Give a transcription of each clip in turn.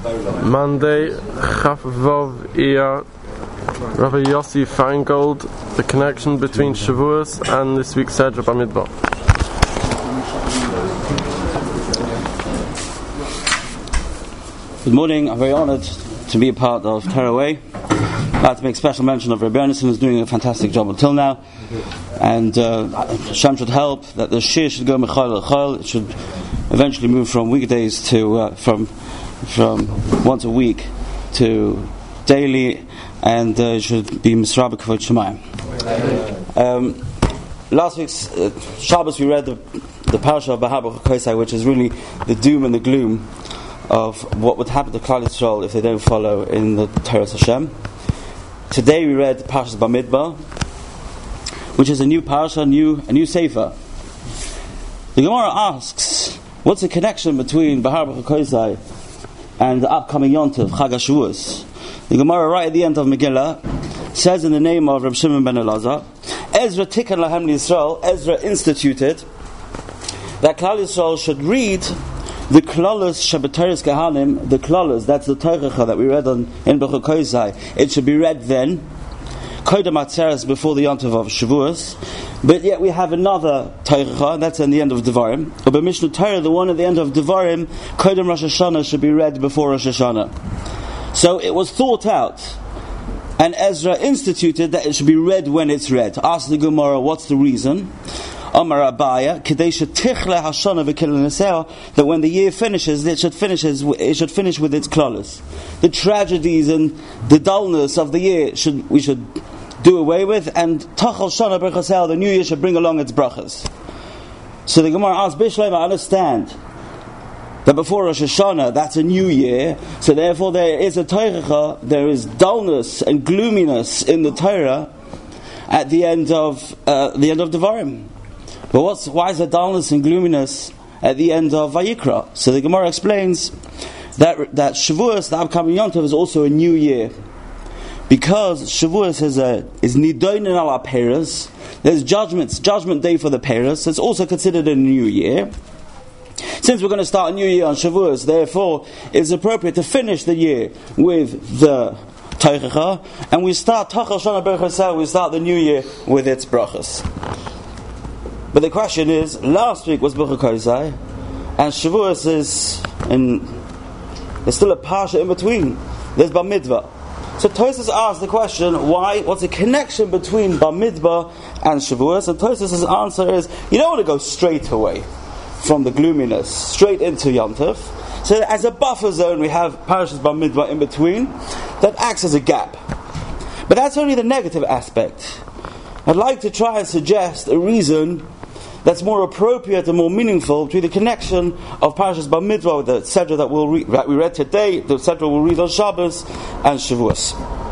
Monday, Chaf Vav Iyar, Rabbi Yossi Feingold, the connection between Shavuos and this week's Sedra Bamidbar. Good morning, I'm very honoured to be a part of Tearaway. I'd like to make special mention of Rabbi Ernest, who's doing a fantastic job until now. And Hashem should help that the Shir should go Mechal L'Chal. It should eventually move from weekdays to from once a week to daily, and it should be Misrah B'Kavod Shemayim. Last week's Shabbos we read the parasha of Bahar Baruch Kosai, which is really the doom and the gloom of what would happen to Klal Yisrael if they don't follow in the Torah Hashem. Today we read Parshas Bamidbar, which is a new parasha, a new sefer. The Gemara asks, what's the connection between Bahar Baruch Kosai and the upcoming Yom Tov, Chag HaShavuos? The Gemara right at the end of Megillah says in the name of Reb Shimon ben Elazar, Ezra Tikkun Lahem Yisrael, Ezra instituted that Klal Yisrael should read the Klalos Shabbatayis Kehanim, the Klalos, that's the Torah that we read in Baruch Kosai. It should be read then, Kodem Atzeres, before the Yom Tov of Shavuos. But yet we have another Torah, that's in the end of Devarim. But Mishnah Torah, the one at the end of Devarim, Kodem Rosh Hashanah, should be read before Rosh Hashanah. So it was thought out, and Ezra instituted that it should be read when it's read. Ask the Gemara, what's the reason? Amar Abaya, that when the year finishes, it should finish with its klalos. The tragedies and the dullness of the year we should do away with, and Tachal Shana Berchasel, the new year should bring along its brachas. So the Gemara asks, Bishleim, I understand that before Rosh Hashanah, that's a new year, so therefore there is a Torah, there is dullness and gloominess in the Torah at the end of Devarim. But why is there dullness and gloominess at the end of Vayikra? So the Gemara explains that Shavuos, the upcoming Yom Tov, is also a new year. Because Shavuos is Nidonin al Peres, there's judgment day for the Peres, so it's also considered a new year. Since we're going to start a new year on Shavuos, therefore it's appropriate to finish the year with the Torah, and we start Tachal Shana Berchasel, we start the new year with its brachas. But the question is, last week was Baruch Kosai, and Shavuos there's still a parsha in between. There's Bamidbar. So Tosfos asked the question, what's the connection between Bamidbar and Shavuos? And Tosfos' answer is, you don't want to go straight away from the gloominess, straight into Yom Tov. So as a buffer zone, we have Parashas Bamidbar in between, that acts as a gap. But that's only the negative aspect. I'd like to try and suggest a reason that's more appropriate and more meaningful between the connection of Parashas Bamidbar with the Sedra that we read today, the Sedra we'll read on Shabbos, and Shavuos.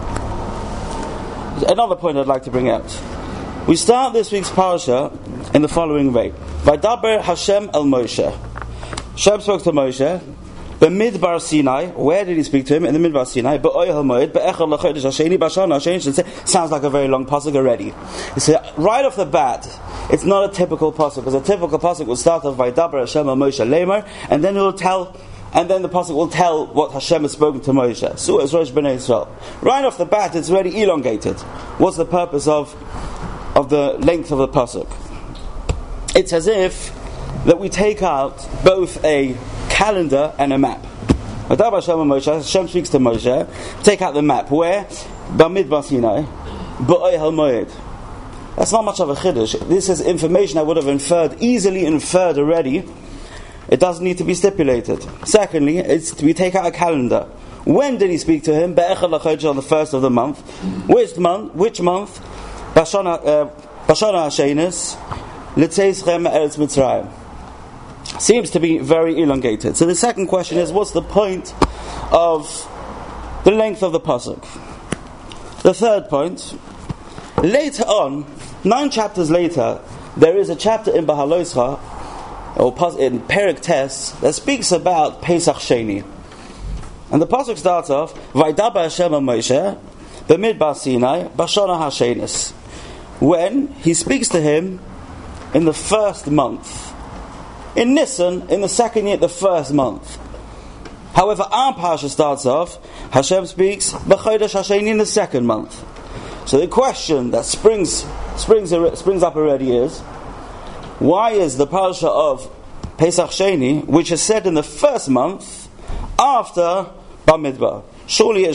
Another point I'd like to bring out. We start this week's Parasha in the following way. Vaydaber Hashem el Moshe. Hashem spoke to Moshe, B'midbar Sinai. Where did he speak to him? In the Midbar Sinai. B'oyel Moed, B'echad l'chodesh hasheni, B'shana hasheni. Sounds like a very long pasuk already. So right off the bat, it's not a typical pasuk, because a typical pasuk will start off by Dabar Hashem al Moshe Lemar, and then the pasuk will tell what Hashem has spoken to Moshe. So it's Rosh Bnei Yisrael. Right off the bat, it's already elongated. What's the purpose of the length of the pasuk? It's as if that we take out both a calendar and a map. Dabar Hashem al Moshe, Hashem speaks to Moshe. Take out the map. Where? Bamidbar Sinai. B'oyel Moed. That's not much of a chiddush. This is information I would have easily inferred already. It doesn't need to be stipulated. Secondly, we take out a calendar. When did he speak to him? Be'echad l'chodesh, on the first of the month. Which month? Bashana Hashenis, L'tzeischem Eretz Mitzrayim. Seems to be very elongated. So the second question is, what's the point of the length of the pasuk? The third point, later on, 9 chapters later, there is a chapter in Bahaloischa, or in Perek Tes, that speaks about Pesach Sheni. And the pasuk starts off, Vaydaber Hashem al Moshe, B'midbar Sinai, Bashana Hashenis. When he speaks to him in the first month. In Nisan, in the second year, the first month. However, our parsha starts off, Hashem speaks, B'chodesh Hasheni, in the second month. So the question that springs up already is, why is the parsha of Pesach Sheni, which is said in the first month, after Bamidbar? Surely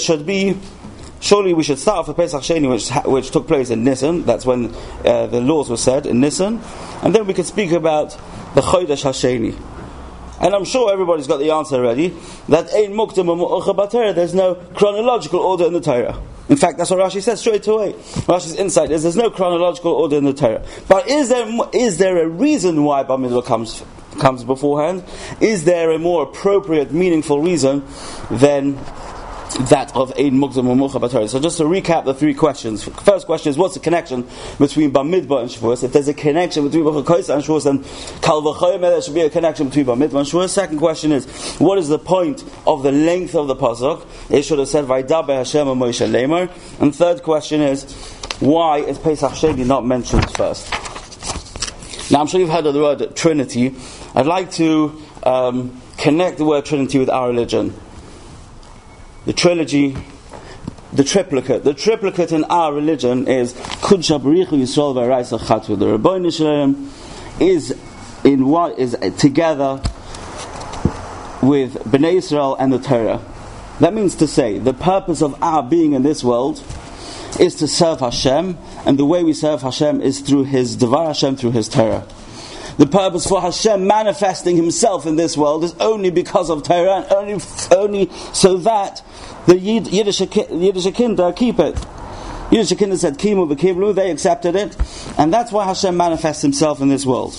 we should start off with Pesach Sheni, which took place in Nisan. That's when the laws were said, in Nisan. And then we can speak about the Chodesh Hasheni. And I'm sure everybody's got the answer already, that Ein Muktam U'Mu'acha B'Torah, there's no chronological order in the Torah. In fact, that's what Rashi says straight away. Rashi's insight is there's no chronological order in the Torah. But is there a reason why Bamidbar comes beforehand? Is there a more appropriate, meaningful reason than that of Ein Muktam U'Mu'acha B'Torah? So just to recap the three questions. First question is, what's the connection between Bamidbar and Shavuos? If there's a connection between B'Chakosa and Shavuos, then Kal V'Chomer, there should be a connection between Bamidbar and Shavuos. Second question is, what is the point of the length of the pasuk? It should have said Vaydaber Hashem and Moshe Lemor. And third question is, why is Pesach Sheni not mentioned first? Now I'm sure you've heard of the word Trinity. I'd like to connect the word Trinity with our religion. The trilogy, the triplicate in our religion is Kudsha B'Richu Yisrael V'Araisa Chatu. The Rebbeinu Shalom is together with Bnei Yisrael and the Torah. That means to say, the purpose of our being in this world is to serve Hashem, and the way we serve Hashem is through His Devar Hashem, through His Torah. The purpose for Hashem manifesting Himself in this world is only because of Torah, and only so that the Yiddish Kinder keep it. Yiddish Kinder said Kimu v'Kiblu, they accepted it, and that's why Hashem manifests Himself in this world.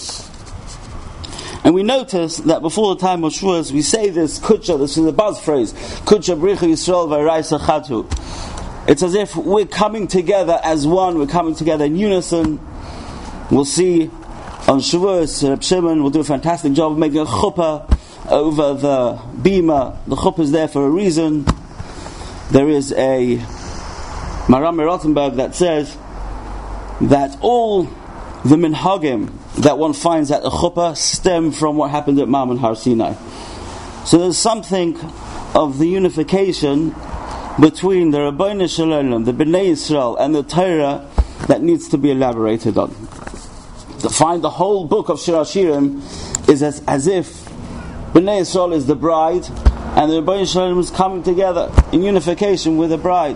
And we notice that before the time of Shavuos, we say this Kudsha, this is a buzz phrase, Kudsha B'Richu Yisrael V'Araisa Chatu. It's as if we're coming together as one, we're coming together in unison. We'll see on Shavuos, Reb Shimon will do a fantastic job of making a chuppah over the bima. The chuppah is there for a reason. There is a Maram Rothenberg that says that all the minhagim that one finds at a chuppah stem from what happened at Mammon Har Sinai. So there's something of the unification between the Rebbeinu Shalom, the Bnei Yisrael, and the Torah that needs to be elaborated on. To find the whole book of Shir HaShirim is as if Bnei Yisrael is the bride, and the Rebbeinu Shalom is coming together in unification with the bride.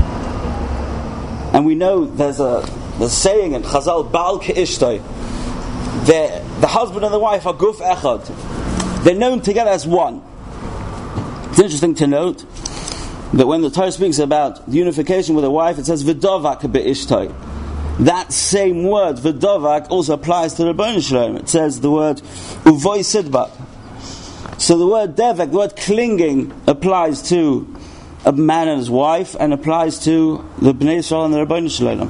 And we know there's a saying in Chazal, Baal Ke'ishtoi, the husband and the wife are Guf Echad. They're known together as one. It's interesting to note that when the Torah speaks about the unification with a wife, it says V'dovak be'ishtoi. That same word, V'dovak, also applies to the Rebbeinu Shalom. It says the word Uvoy Sidbak. So the word devek, the word clinging, applies to a man and his wife, and applies to the Bnei Yisrael and the Rebbeinu Shalom.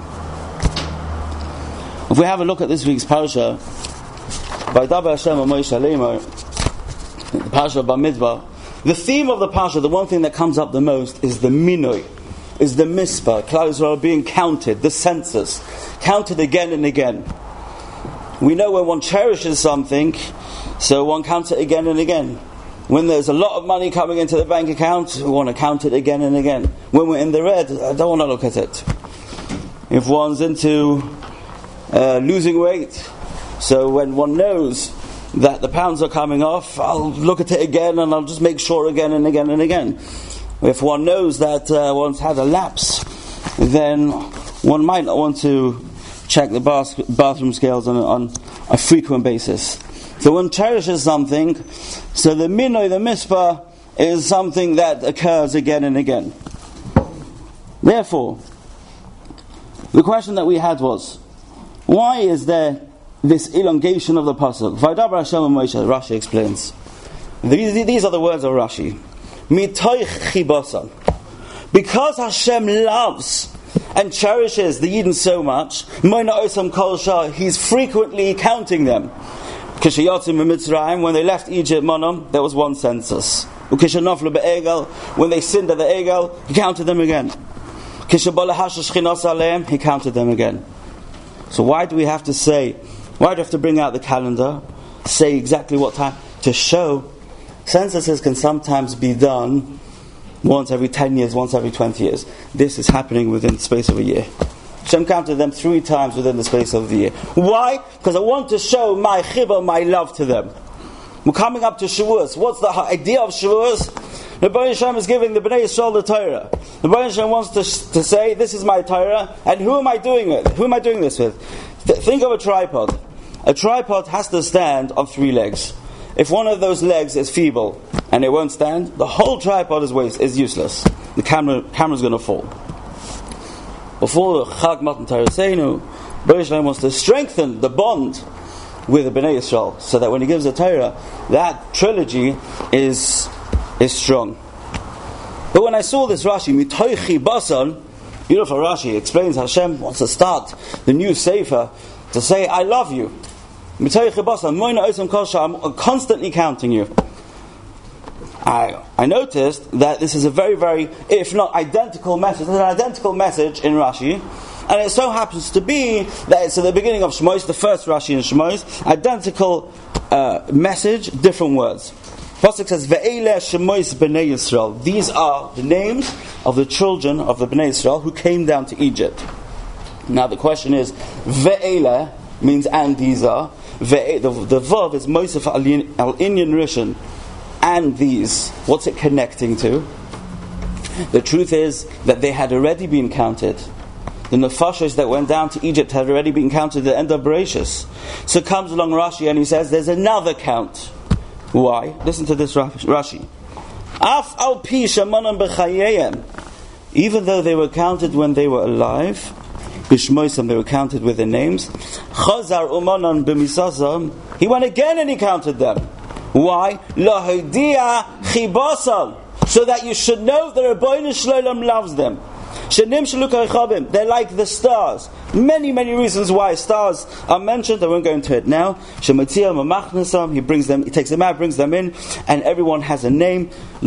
If we have a look at this week's parasha, Vaydaber Hashem and Moshe Lemor, the parasha of Bamidbar, the theme of the parasha, the one thing that comes up the most, is the minoi, is the mispah, Klal Yisrael being counted, the census, counted again and again. We know when one cherishes something, so one counts it again and again. When there's a lot of money coming into the bank account, we want to count it again and again. When we're in the red, I don't want to look at it. If one's into losing weight, so when one knows that the pounds are coming off, I'll look at it again and I'll just make sure again and again and again. If one knows that one's had a lapse, then one might not want to check the bathroom scales on a frequent basis. So one cherishes something, so the minoi, the mispah, is something that occurs again and again. Therefore, the question that we had was, why is there this elongation of the pasuk? Vaydaber Hashem and Moshe, Rashi explains. These are the words of Rashi. Mitoich chibasan. Because Hashem loves and cherishes the Yidden so much, Moina Osam Kol Shah, He's frequently counting them. When they left Egypt, Monam, there was one census. When they sinned at the Egel, He counted them again. He counted them again. So why do we have to bring out the calendar, say exactly what time, to show Censuses can sometimes be done once every 10 years, once every 20 years. This is happening within the space of a year. Hashem counted them 3 times within the space of the year. Why? Because I want to show my chibah, my love to them. We're coming up to Shavuos. What's the idea of Shavuos? The Rebbeinu Shalom is giving the Bnei Yisrael the Torah. The Rebbeinu Shalom wants to say, this is my Torah, and who am I doing it? Who am I doing this with? Think of a tripod. A tripod has to stand on 3 legs. If one of those legs is feeble and it won't stand, the whole tripod is useless. The camera's going to fall. Before the Chag Matan Torah Seinu, Rebbeinu Shalom wants to strengthen the bond with the Bnei Yisrael, so that when he gives the Torah, that trilogy is strong. But when I saw this Rashi, Mitoichi Basan, beautiful Rashi, explains Hashem wants to start the new Sefer to say, I love you. Mitoichi Basan, Moina Osam Kosha, I'm constantly counting you. I noticed that this is a very, very, if not identical message, there's an identical message in Rashi. And it so happens to be that it's at the beginning of Shmos, the first Rashi in Shmos, identical message, different words. Pasuk says, Ve'ele Shmos B'nei Yisrael. These are the names of the children of the Bnei Yisrael who came down to Egypt. Now the question is, Ve'ele means and these are. The verb is Mosef al-Inyan Rishon. And these. What's it connecting to? The truth is that they had already been counted. The nefashos that went down to Egypt had already been counted at the end of Bereshis. So comes along Rashi and he says there's another count. Why? Listen to this Rashi. Af al pi shamanam b'chayeyem. Even though they were counted when they were alive, b'shmoisam they were counted with their names. Chazar umanan b'misasam. He went again and he counted them. Why? Lahodia chibasam. So that you should know that Rebbeinu Shalom loves them. They're like the stars. Many, many reasons why stars are mentioned. I won't go into it now. He brings them, he takes them out, brings them in, and everyone has a name. There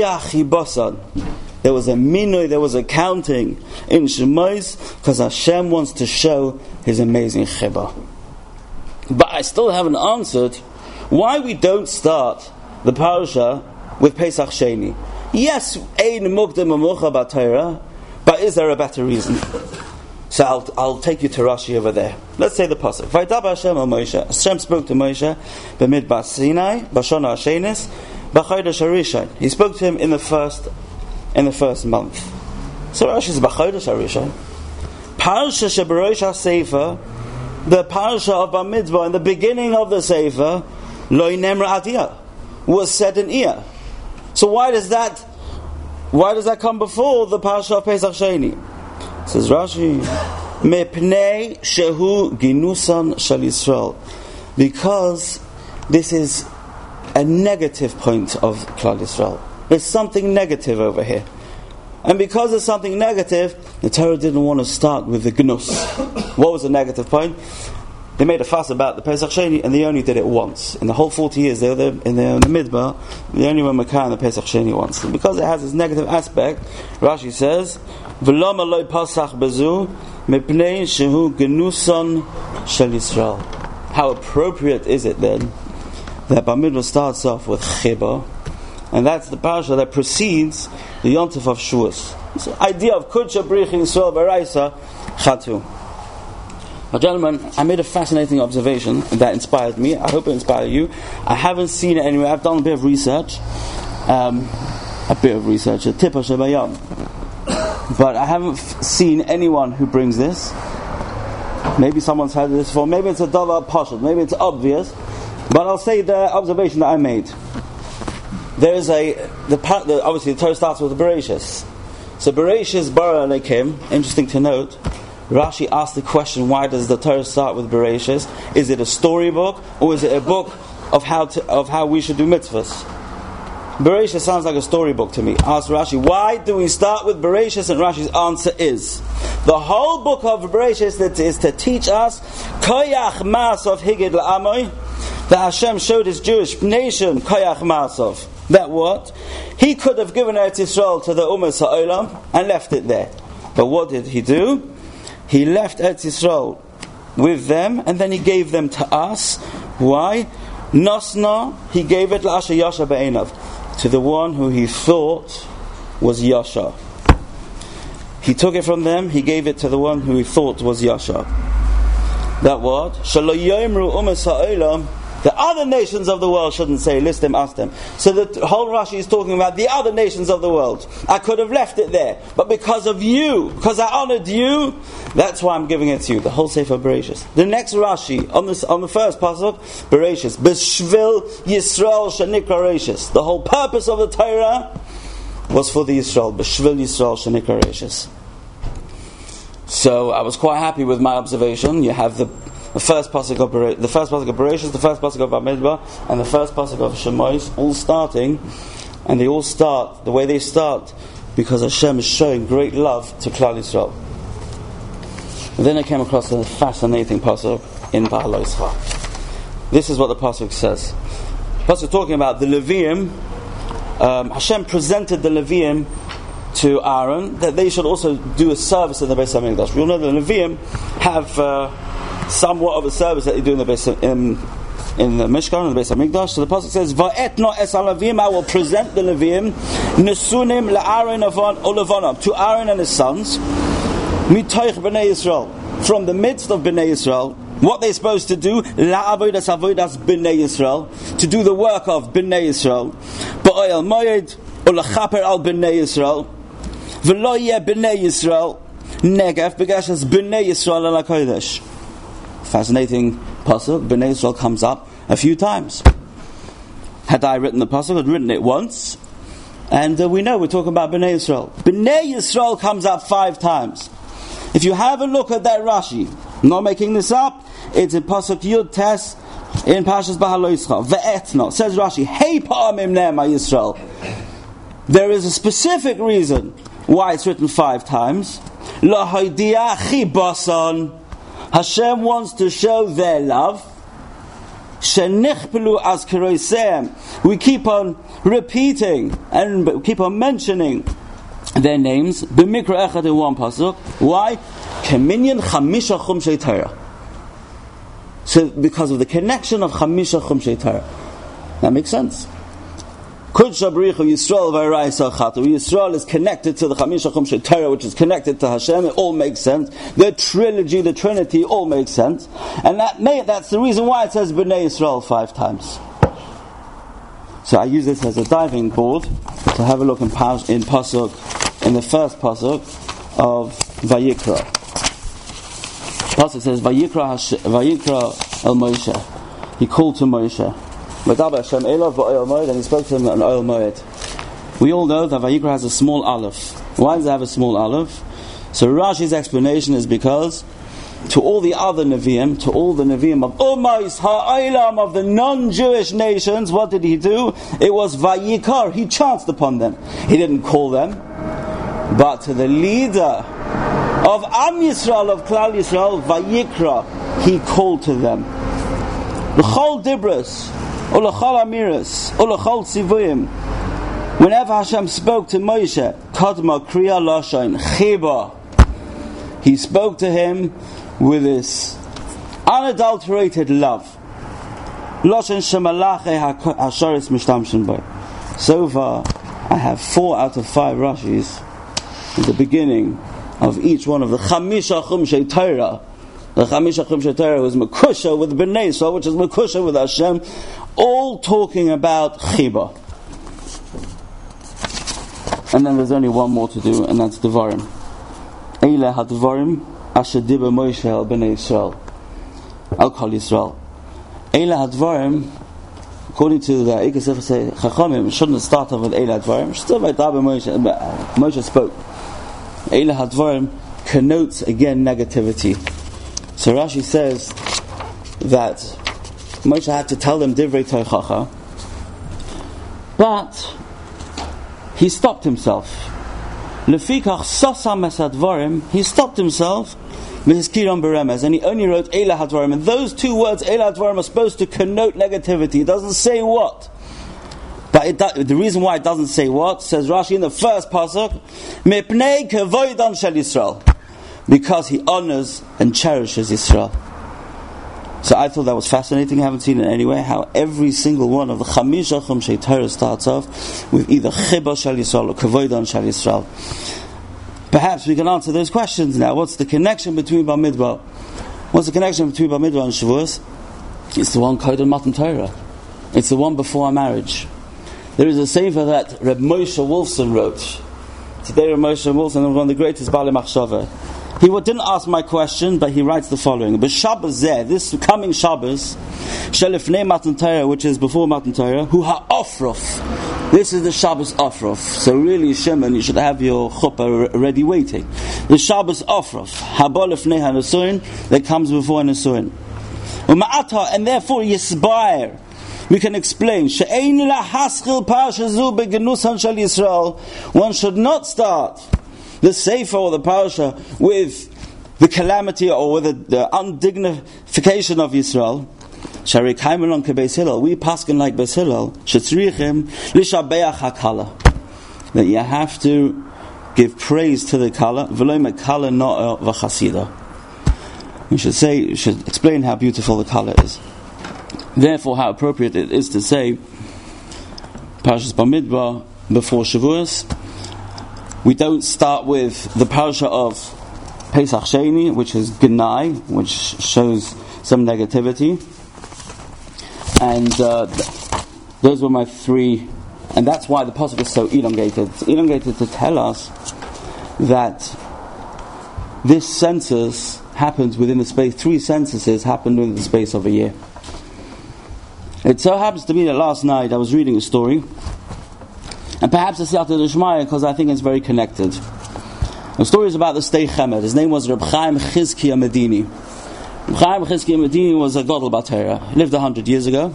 was a minoi, there was a counting in Shemais, because Hashem wants to show His amazing chibah. But I still haven't answered why we don't start the parasha with Pesach Sheni. Yes, ein mukdem u'mucha b'Torah. But is there a better reason? So I'll take you to Rashi over there. Let's say the pasuk. Vaydaber Hashem al Moshe. Hashem spoke to Moshe b'midbar Sinai b'shana hashenis b'chodesh harishon. He spoke to him in the first month. So Rashi says b'chodesh harishon. Parasha sheberosh haSefer, the parasha of Bamidbar in the beginning of the Sefer, lo nemra adiyah, was said in Iyah. So why does that come before the parasha of Pesach Sheni? Says Rashi, Mepnei shehu ginusan shel Yisrael, because this is a negative point of Klal Yisrael. There's something negative over here, and because there's something negative, the Torah didn't want to start with the gnus. What was the negative point? They made a fuss about the Pesach Sheni, and they only did it once. In the whole 40 years they were there in the Midbar, they only were Makkah in the Pesach Sheni once. And because it has this negative aspect, Rashi says, V'lama loy pasach bezu, mepnei shehu genuson shel Yisrael. How appropriate is it then that Bamidbar starts off with chibah, and that's the parasha that precedes the Yontif of Shavuos. So idea of Kudsha Brichin Yisrael Baraisa Chatu. Now, gentlemen, I made a fascinating observation that inspired me. I hope it inspired you. I haven't seen it anywhere. I've done a bit of research. A tip of Shebayam. But I haven't seen anyone who brings this. Maybe someone's heard this before. Maybe it's a davar pashut. Maybe it's obvious. But I'll say the observation that I made. There is obviously the Torah starts with the Bereshis. So Bereshis bara Elokim. Interesting to note. Rashi asked the question, why does the Torah start with Bereshis? Is it a storybook, or is it a book of how we should do mitzvahs? Bereshis sounds like a storybook to me. Ask Rashi, why do we start with Bereshis? And Rashi's answer is, the whole book of Bereshis is to teach us koyach ma'asov higid la'amoy, that Hashem showed His Jewish nation koyach ma'asov. That what? He could have given Eretz Yisrael to the Ummah Ha'olam and left it there. But what did He do? He left Eretz Yisrael with them, and then He gave them to us. Why? Nosna, he gave it L'asher Yasha Be'enav, to the one who he thought was Yasha. He took it from them, he gave it to the one who he thought was Yasha. That what? Shalo Yomru Umas Ha'olam, the other nations of the world shouldn't say, list them, ask them. So the whole Rashi is talking about the other nations of the world. I could have left it there, but because of you, because I honored you, that's why I'm giving it to you. The whole Sefer Bereshis. The next Rashi, on the first pasuk, Bereshis, B'shvil Yisrael Shenikra Reishis. The whole purpose of the Torah was for the Yisrael. B'shvil Yisrael Shenikra Reishis. So I was quite happy with my observation. You have the first pasuk of Bereshis, the first pasuk of Bamidbar, and the first pasuk of Shemos, all starting, and they all start the way they start because Hashem is showing great love to Klal Yisrael. And then I came across a fascinating pasuk in Ba'aloscha. This is what the pasuk says. The pasuk talking about the Leviim. Hashem presented the Leviim to Aaron that they should also do a service in the Beis HaMikdash. We all know the Leviim have somewhat of a service that they do in the Mishkan, in the Beis HaMikdash. So the pasuk says, "Va'etno es haLevim," I will present the Leviim, nesunim leAaron ulevanam, to Aaron and his sons, mitoich bnei Yisrael, from the midst of bnei Yisrael. What they're supposed to do, la'avodas avodas bnei Yisrael, to do the work of bnei Yisrael, ba'oil moed ulachaper al bnei Yisrael, v'lo yeh bnei Yisrael negef b'gashas bnei Yisrael al hakodesh. Fascinating pasuk. Bnei Yisrael comes up a few times. Had I written the pasuk, I'd written it once, and we know we're talking about Bnei Yisrael. Bnei Yisrael comes up 5 times. If you have a look at that Rashi, I'm not making this up, it's in pasuk Yud Tes in Parshas Ba'aloscha. Ve'etno, says Rashi, Hey pa'amim ne'ema Yisrael. There is a specific reason why it's written 5 times. Lo hoidia chi basan. Hashem wants to show their love. Shenichpelu as keroseim. We keep on repeating and keep on mentioning their names. B'mikra echad in one pasuk. Why? Keminyan chamisha chumshei Torah. So because of the connection of chamisha chumshei Torah. That makes sense. Yisrael is connected to the Chamisha Chumshei Torah, which is connected to Hashem. It all makes sense. The trilogy, the Trinity, all makes sense. And that's the reason why it says Bnei Yisrael 5 times. So I use this as a diving board to have a look in pasuk, in the first pasuk of Vayikra. Pasuk says Vayikra el Moshe. He called to Moshe. And he spoke to him on Oil Moed. We all know that Vayikra has a small aleph. Why does it have a small aleph? So Rashi's explanation is because to all the other Nevi'im, to all the Nevi'im of Ummais Ha'olam, of the non-Jewish nations, what did he do? It was Vayikar. He chanced upon them. He didn't call them. But to the leader of Am Yisrael, of Klal Yisrael, Vayikra, he called to them. L'chol Dibros, Ulachal Amiris, Ulachal Tzivuyim. Whenever Hashem spoke to Moshe, Kadma Kriya Lashon Chiba, he spoke to him with this unadulterated love. Lashon Shemalache Hasharis Mishtamshin Boy. So far, I have 4 out of 5 Rashis at the beginning of each one of the Chamisha Chumshei Torah. The Chamisha Chumshei Torah was Mekusha with Bnei Yisrael, which is Mekusha with Hashem, all talking about Chiba. And then there's only one more to do, and that's Devarim. Eile HaDevarim Asher Diber Moshe El Bnei Yisrael Al Kol Yisrael. Eile HaDevarim, according to the Eikei Sefer say Chachamim, shouldn't start off with Eile HaDevarim. Still by Daber Moshe spoke. Eile HaDevarim connotes again negativity. So Rashi says that Moshe had to tell them Divrei Tochacha, but he stopped himself. Lefikach Sasam Esadvarim, he stopped himself with his Kiram Beremes, and he only wrote Eile HaDevarim. And those 2 words, Eile HaDevarim, are supposed to connote negativity. It doesn't say what. But the reason why it doesn't say what, says Rashi in the first pasuk, Mipnei Kevoidan Shel Yisrael, because he honors and cherishes Israel. So I thought that was fascinating. I haven't seen it anywhere. How every single one of the Chamisha Chumshei Torah starts off with either Chiba Shal Yisrael or Kavodah Shal Yisrael. Perhaps we can answer those questions now. What's the connection between Bamidbar? What's the connection between Bamidbar and Shavuos? It's the one Kodem Matan Torah. It's the one before our marriage. There is a sefer that Reb Moshe Wolfson wrote. Today Reb Moshe Wolfson is one of the greatest Baalei Machshava. He didn't ask my question, but he writes the following: B'Shabbos zeh, this coming Shabbos, Shelifnei Matan Torah, which is before Matan Torah, Hu ha'ofrof. This is the Shabbos Ofrof. So really, Shimon, you should have your chuppah ready waiting. The Shabbos Ofrof, Haba lifnei hanesuin, that comes before hanesuin. U'ma'ata, and therefore Yisbair. We can explain. She'ein lahaschil parasha zu begenusan shel Yisrael. One should not start the Sefer or the Parasha with the calamity or with the undignification of Yisrael. Shari kaimelon ke Beis Hillel. We paskin like Beis Hillel. Shetzrichim lishabeach hakala. That you have to give praise to the kala. V'lo mekala no'a v'chasida. We should explain how beautiful the kala is. Therefore, how appropriate it is to say Parashas Bamidbar before Shavuos. We don't start with the parasha of Pesach Sheni, which is Genai, which shows some negativity. And those were my three, and that's why the pasuk is so elongated. It's elongated to tell us that this census happens within the space, 3 censuses happened within the space of a year. It so happens to be that last night I was reading a story, and perhaps it's Siyata D'Shmaya because I think it's very connected. The story is about the Stei Chemed. His name was Reb Chaim Chizkiya Medini. Reb Chaim Chizkiya Medini was a Gadol Batera. He lived 100 years ago.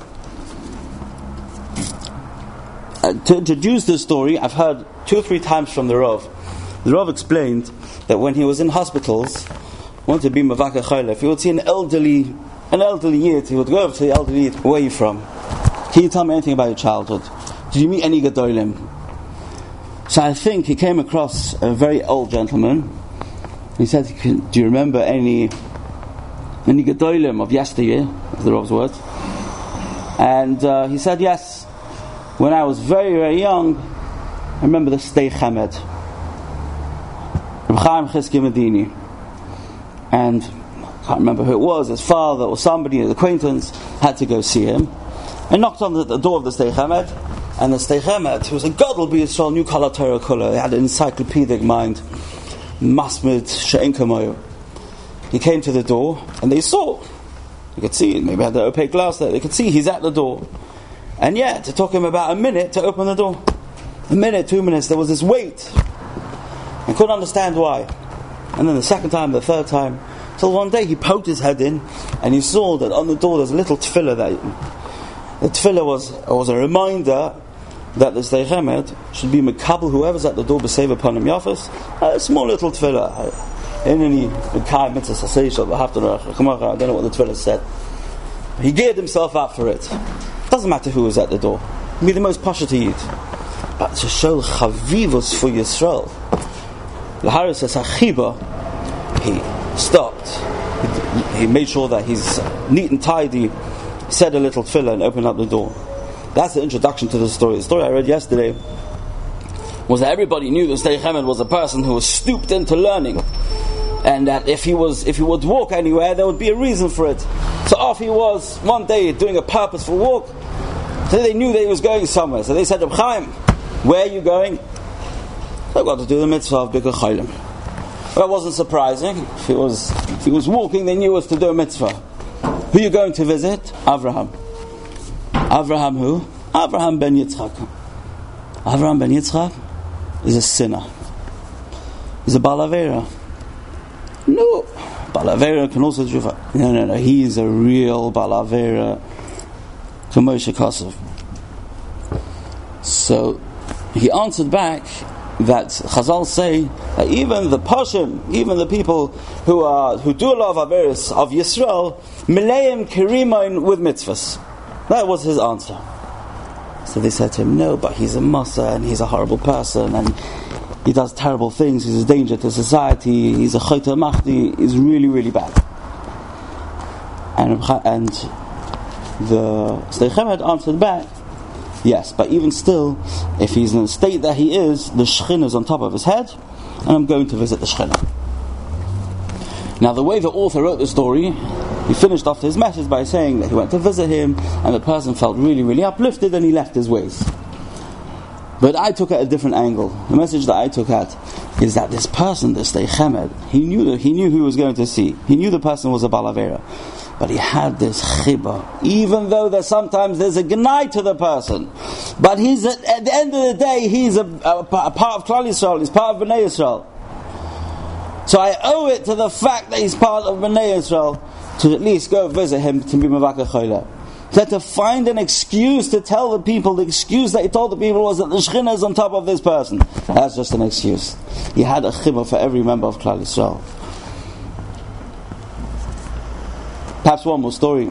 To introduce this story, I've heard 2 or 3 times from the Rav. The Rav explained that when he was in hospitals, wanted to be Mavaka Chaylef, he would see an elderly Yid, he would go over to the elderly Yid, where are you from? Can you tell me anything about your childhood? Did you meet any Gedolim? So I think he came across a very old gentleman. He said, do you remember any Gedolim of yesteryear? Is the Rav's word. And he said, yes. When I was very, very young, I remember the Stei Chemed, Reb Chaim Chizkiya Medini. And I can't remember who it was, his father or somebody, his acquaintance, had to go see him. I knocked on the door of the Stei Chemed, and the Stei Chemed, who was a Gadol B'Yisrael, knew Kala Torah Kula, he had an encyclopedic mind, Masmid She'en Kamoyu. He came to the door, and they saw, you could see, maybe had the opaque glass there, they could see he's at the door. And yet, it took him about a minute to open the door. A minute, 2 minutes, there was this wait. I couldn't understand why. And then the second time, the third time, till one day he poked his head in, and he saw that on the door there's a little tefillah there. The tefillah was a reminder that the Stei Chemed should be mekabel whoever's at the door b'seiv upon him yafas. A small little tefillah. In any Kai mitzvah saseish, I don't know what the tefillah said. He geared himself up for it. Doesn't matter who was at the door. Be the most pasha to eat. But to show chavivus for Yisrael, L'Haris says Hachiba, he stopped. He made sure that he's neat and tidy, said a little tefillah and opened up the door. That's the introduction to the story. The story I read yesterday was that everybody knew that Stei Chemed was a person who was stooped into learning, and that if he would walk anywhere, there would be a reason for it. So off he was one day doing a purposeful walk. So they knew that he was going somewhere. So they said, Reb Chaim, where are you going? I've got to do the mitzvah of Bikur Chaylim. Well, that wasn't surprising. If he was walking, they knew it was to do a mitzvah. Who are you going to visit? Avraham. Avraham who? Avraham ben Yitzchak. Avraham ben Yitzchak is a sinner. He's a Balavera. No. Balavera can also do. No. He is a real Balavera. To Moshe Kosov. So he answered back that Chazal say that even the Pashim, even the people who do a lot of Averis of Yisrael, Mileim Kirimain with mitzvahs. That was his answer. So they said to him, no, but he's a Masa and he's a horrible person and he does terrible things, he's a danger to society, he's a Chayta Machdi, he's really, really bad. And the Sdei Chemed answered back, yes, but even still, if he's in the state that he is, the Shekhinah is on top of his head, and I'm going to visit the Shekhinah. Now, the way the author wrote the story, he finished off his message by saying that he went to visit him, and the person felt really, really uplifted, and he left his ways. But I took at a different angle. The message that I took at is that this person, this Sdei Chemed, he knew who he was going to see. He knew the person was a Balavera. But he had this chibah, even though sometimes there's a gnai to the person. But he's at the end of the day, he's a part of Klal Yisrael, he's part of Bnei Yisrael. So I owe it to the fact that he's part of Bnei Yisrael to at least go visit him to be Mavaka Choyle. To find an excuse to tell the people, the excuse that he told the people was that the Shekhinah is on top of this person. That's just an excuse. He had a chibah for every member of Klal Yisrael. Perhaps one more story.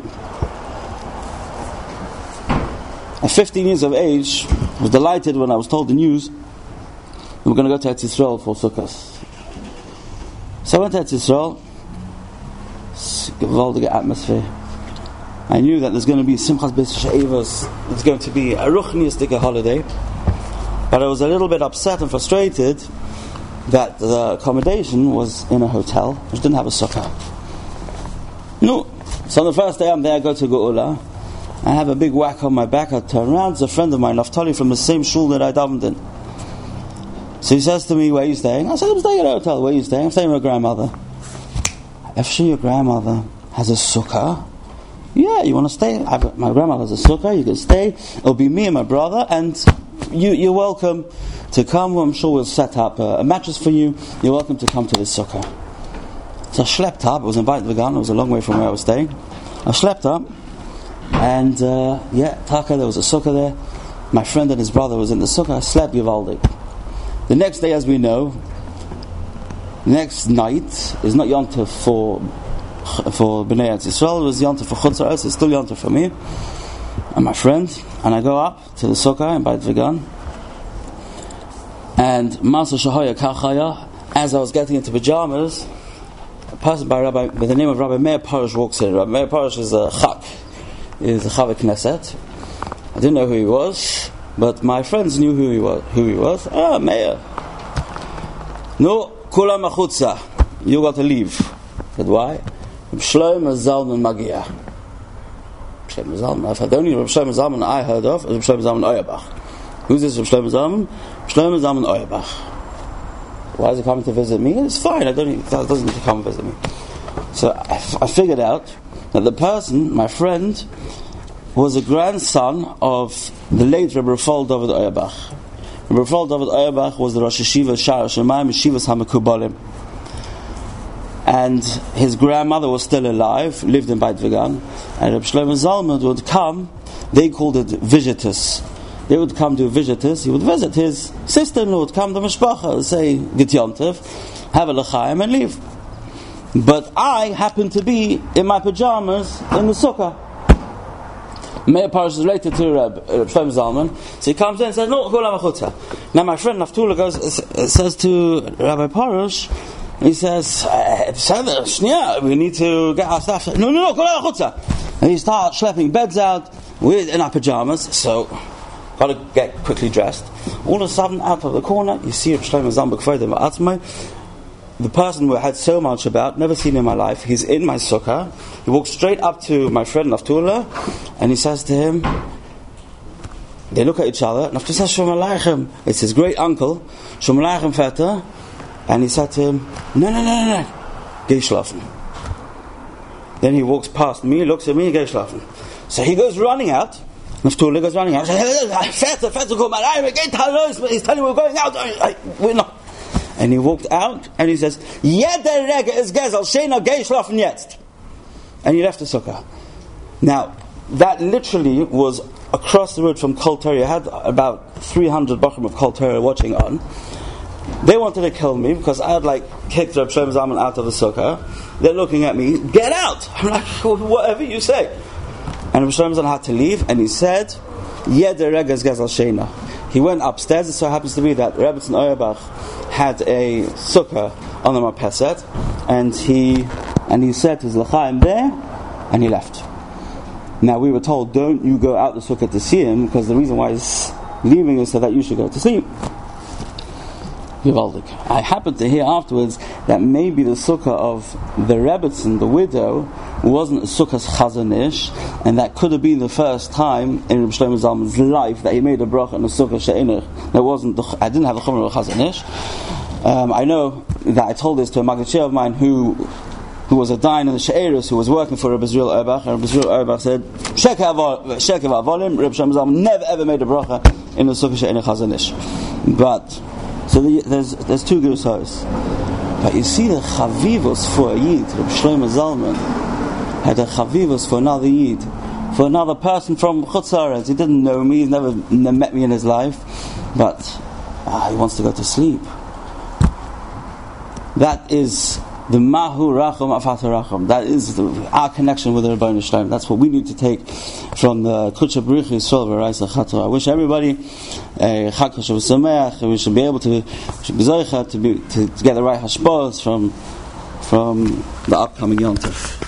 At 15 years of age, I was delighted when I was told the news we were going to go to Eretz Yisrael for Sukkot. So I went to Eretz Yisrael. It's a gewaldige atmosphere. I knew that there's going to be Simchas Beis She'evos. It's going to be a ruchniistic holiday. But I was a little bit upset and frustrated that the accommodation was in a hotel which didn't have a sukkah. No. So on the first day I'm there, I go to Geula. I have a big whack on my back. I turn around. It's a friend of mine, Naftali, from the same shul that I davened in. So he says to me, where are you staying? I said, I'm staying at a hotel. Where are you staying? I'm staying with my grandmother. If your grandmother has a sukkah, yeah, you want to stay? My grandmother has a sukkah, you can stay. It'll be me and my brother, and you're welcome to come. I'm sure we'll set up a mattress for you. You're welcome to come to this sukkah. So I schlepped up. I was in Beit Vegan. It was a long way from where I was staying. I schlepped up, and Taka, there was a sukkah there. My friend and his brother was in the sukkah. I slept Givaldik. The next day, as we know, next night is not Yom Tov for Bnei Eretz Yisrael. It was Yom Tov for Chutz La'aretz. It's still Yom Tov for me and my friend. And I go up to the sukkah in Beit Vegan, and Masa Shahaya Kachaya, as I was getting into pajamas, a person by the name of Rabbi Meir Parush walks in. Rabbi Meir Parush is a chak, is a Chavei Knesset. I didn't know who he was, but my friends knew who he was. Ah, Meir. No, kulam achutza. You got to leave. I said, why? Shlomo Zalman Magia. Shlomo Zalman. The only Shlomo Zalman I heard of is Shlomo Zalman Auerbach. Who's this Shlomo Zalman? Shlomo Zalman Auerbach. Why is he coming to visit me? It's fine. That doesn't need to come and visit me. So I figured out that the person, my friend, was a grandson of the late Rebbe Rafal David Auerbach. Rebbe Rafal David Auerbach was the Rosh Yeshiva Sha'ar Shemayim Yeshivas HaMekubalim. And his grandmother was still alive, lived in Beit Vegan, and Reb Shlomo Zalman would come. They called it visitors. They would come to visitors. He would visit his sister-in-law, would come to Mishpacha, say Git Yontef, have a l'chaim and leave. But I happened to be in my pajamas in the sukkah. Meir Parush is related to Reb Shlomo Zalman, so he comes in and says, "No, kulam achutza." Now my friend Naftula says to Rabbi Parush, he says, we need to get our stuff. No, kulam achutza. And he starts schlepping beds out in our pajamas, so got to get quickly dressed. All of a sudden, out of the corner, you see Reb Shlomo Zalman b'kvodim v'atzmai. The person who I had so much about, never seen in my life, he's in my sukkah. He walks straight up to my friend Naftula, and he says to him, they look at each other. Naftula says, Shalom Aleichem. It's his great uncle, Shalom Aleichem Vetter. And he said to him, no, geh schlafen. Then he walks past me, looks at me, geh schlafen. So he goes running out. Naftula goes running out. Vetter, komm rein, he's telling me we're going out. We're not. And he walked out, and he says, Jeder Rege is Gezel, Shena geh schlafen jetzt. And he left the sukkah. Now, that literally was across the road from Kol Torah. I had about 300 Bachrim of Kol Torah watching on. They wanted to kill me because I had kicked Reb Shlomo Zalman out of the sukkah. They're looking at me, get out! I'm like, whatever you say. And Reb Shlomo Zalman had to leave, and he said, Jeder Rege is Gezel Shena. He went upstairs. It so happens to be that Rebbetzin Auerbach had a sukkah on the Marpeset, and he said to his l'chaim there, and he left. Now we were told, don't you go out the sukkah to see him, because the reason why he's leaving is so that you should go to sleep. Gewaldig. I happened to hear afterwards that maybe the sukkah of the Rebbetzin, the widow, wasn't a sukkah's Chazon Ish, and that could have been the first time in Reb Shlomo Zalman's life that he made a bracha in a sukkah she'enich. I didn't have a chumrah of Chazon Ish. I know that I told this to a Magdashir of mine who was a dine in the She'eris, who was working for Reb Israel Erbach, and Reb Israel Erbach said, Sheker Avolim, Reb Shlomo Zalman never ever made a bracha in a sukkah she'enich Chazon Ish. But so there's two Gerusos. But you see the Chavivos for a Yid, Reb Shlomo Zalman had a Chavivos for another Yid, for another person from Chutz Haaretz. He didn't know me, he's never met me in his life, but he wants to go to sleep. That is the Mahu Racham Afat Racham. That is our connection with the Rebbeinu Shalom. That's what we need to take from the Kutsha B'rich Yisrael V'Raisa Chato. I wish everybody a Chag Choshev Sameach. We should be able to be Zoicha to get the right hashpos from the upcoming Yom Tov.